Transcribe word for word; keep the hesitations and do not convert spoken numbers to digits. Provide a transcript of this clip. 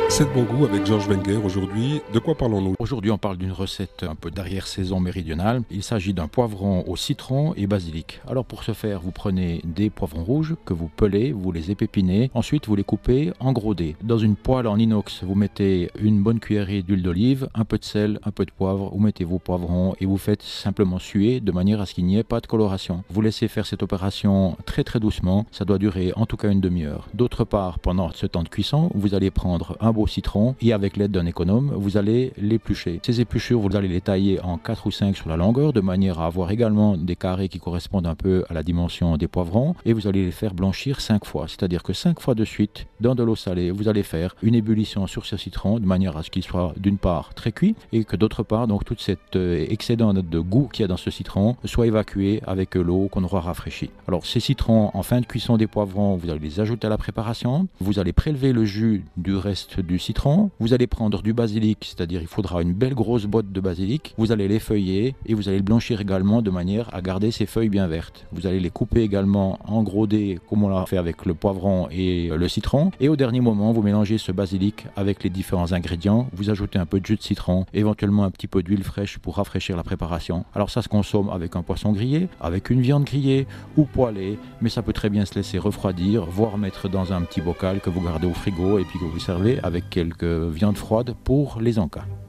C'est de bon goût avec Georges Wenger. Aujourd'hui, de quoi parlons-nous? Aujourd'hui, on parle d'une recette un peu d'arrière-saison méridionale. Il s'agit d'un poivron au citron et basilic. Alors pour ce faire, vous prenez des poivrons rouges que vous pelez, vous les épépinez. Ensuite, vous les coupez en gros dés. Dans une poêle en inox, vous mettez une bonne cuillerée d'huile d'olive, un peu de sel, un peu de poivre. Vous mettez vos poivrons et vous faites simplement suer de manière à ce qu'il n'y ait pas de coloration. Vous laissez faire cette opération très très doucement. Ça doit durer en tout cas une demi-heure. D'autre part, pendant ce temps de cuisson, vous allez prendre un beau citron et avec l'aide d'un économe, vous allez l'éplucher. Ces épluchures, vous allez les tailler en quatre ou cinq sur la longueur de manière à avoir également des carrés qui correspondent un peu à la dimension des poivrons et vous allez les faire blanchir cinq fois. C'est-à-dire que cinq fois de suite, dans de l'eau salée, vous allez faire une ébullition sur ce citron de manière à ce qu'il soit d'une part très cuit et que d'autre part, donc tout cet euh, excédent de goût qu'il y a dans ce citron soit évacué avec l'eau qu'on aura rafraîchie. Alors ces citrons, en fin de cuisson des poivrons, vous allez les ajouter à la préparation. Vous allez prélever le jus du reste du citron. Vous allez prendre du basilic, c'est-à-dire il faudra une belle grosse botte de basilic. Vous allez les feuiller et vous allez le blanchir également de manière à garder ces feuilles bien vertes. Vous allez les couper également en gros dés comme on l'a fait avec le poivron et le citron. Et au dernier moment, vous mélangez ce basilic avec les différents ingrédients. Vous ajoutez un peu de jus de citron, éventuellement un petit peu d'huile fraîche pour rafraîchir la préparation. Alors ça se consomme avec un poisson grillé, avec une viande grillée ou poêlée, mais ça peut très bien se laisser refroidir, voire mettre dans un petit bocal que vous gardez au frigo et puis que vous servez avec quelques viande froide pour les encas.